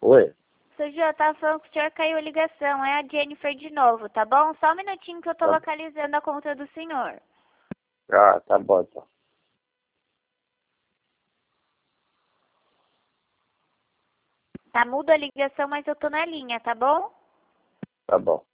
Oi? Seu Jô, tava falando que o senhor caiu a ligação. É a Jennifer de novo, tá bom? Só um minutinho que eu tô Tá. localizando a conta do senhor. Ah, tá bom, então. Tá muda a ligação, mas eu tô na linha, tá bom? Tá bom.